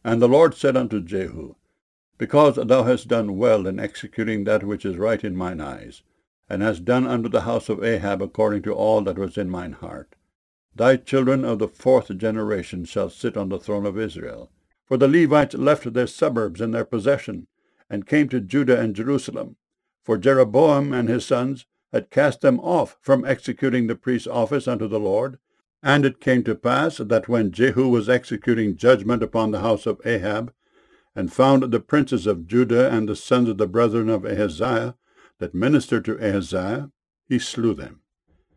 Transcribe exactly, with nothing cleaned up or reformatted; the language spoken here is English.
And the Lord said unto Jehu, Because thou hast done well in executing that which is right in mine eyes, and hast done unto the house of Ahab according to all that was in mine heart, thy children of the fourth generation shall sit on the throne of Israel. For the Levites left their suburbs and their possession, and came to Judah and Jerusalem. For Jeroboam and his sons had cast them off from executing the priest's office unto the Lord. And it came to pass that when Jehu was executing judgment upon the house of Ahab, and found the princes of Judah and the sons of the brethren of Ahaziah that ministered to Ahaziah, he slew them.